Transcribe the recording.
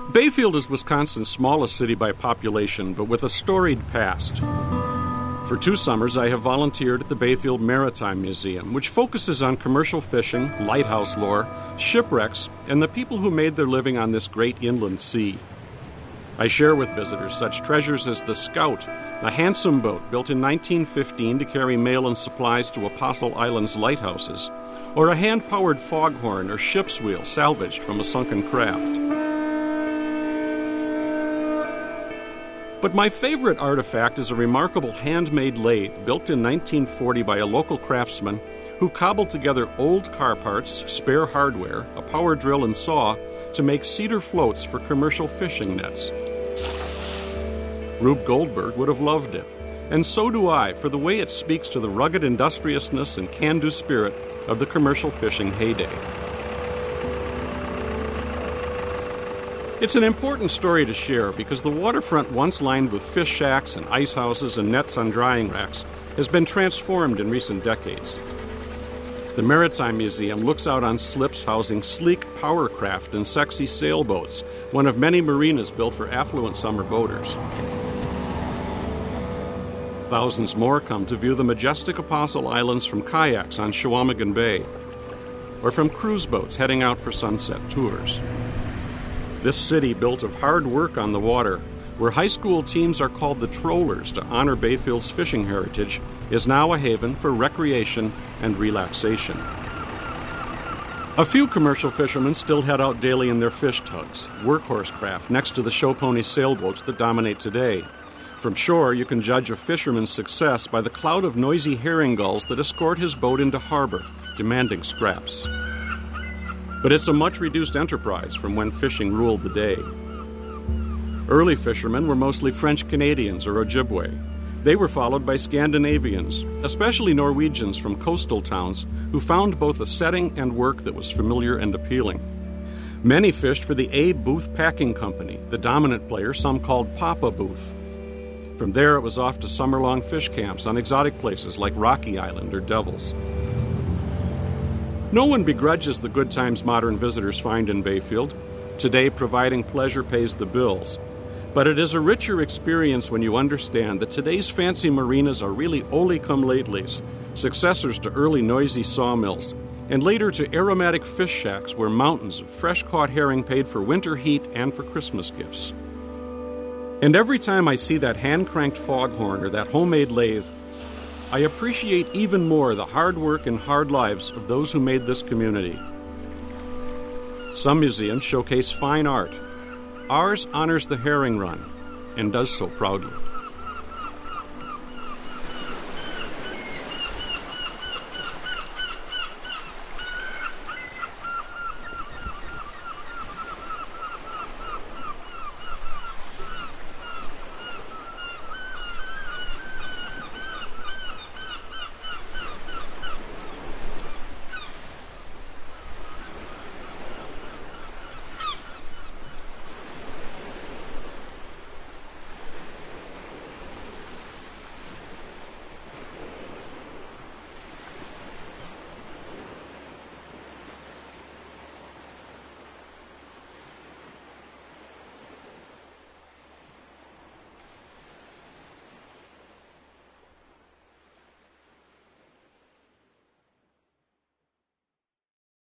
Bayfield is Wisconsin's smallest city by population, but with a storied past. For 2 summers, I have volunteered at the Bayfield Maritime Museum, which focuses on commercial fishing, lighthouse lore, shipwrecks, and the people who made their living on this great inland sea. I share with visitors such treasures as the Scout, a handsome boat built in 1915 to carry mail and supplies to Apostle Island's lighthouses, or a hand-powered foghorn or ship's wheel salvaged from a sunken craft. But my favorite artifact is a remarkable handmade lathe built in 1940 by a local craftsman who cobbled together old car parts, spare hardware, a power drill and saw to make cedar floats for commercial fishing nets. Rube Goldberg would have loved it, and so do I, for the way it speaks to the rugged industriousness and can-do spirit of the commercial fishing heyday. It's an important story to share because the waterfront, once lined with fish shacks and ice houses and nets on drying racks, has been transformed in recent decades. The Maritime Museum looks out on slips housing sleek power craft and sexy sailboats, one of many marinas built for affluent summer boaters. Thousands more come to view the majestic Apostle Islands from kayaks on Chequamegon Bay, or from cruise boats heading out for sunset tours. This city, built of hard work on the water, where high school teams are called the Trollers to honor Bayfield's fishing heritage, is now a haven for recreation and relaxation. A few commercial fishermen still head out daily in their fish tugs, workhorse craft next to the show pony sailboats that dominate today. From shore, you can judge a fisherman's success by the cloud of noisy herring gulls that escort his boat into harbor, demanding scraps. But it's a much-reduced enterprise from when fishing ruled the day. Early fishermen were mostly French-Canadians or Ojibwe. They were followed by Scandinavians, especially Norwegians from coastal towns, who found both a setting and work that was familiar and appealing. Many fished for the A. Booth Packing Company, the dominant player some called Papa Booth. From there, it was off to summer-long fish camps on exotic places like Rocky Island or Devils. No one begrudges the good times modern visitors find in Bayfield. Today, providing pleasure pays the bills. But it is a richer experience when you understand that today's fancy marinas are really ole-come-latelys, successors to early noisy sawmills, and later to aromatic fish shacks where mountains of fresh-caught herring paid for winter heat and for Christmas gifts. And every time I see that hand-cranked foghorn or that homemade lathe, I appreciate even more the hard work and hard lives of those who made this community. Some museums showcase fine art. Ours honors the herring run, and does so proudly.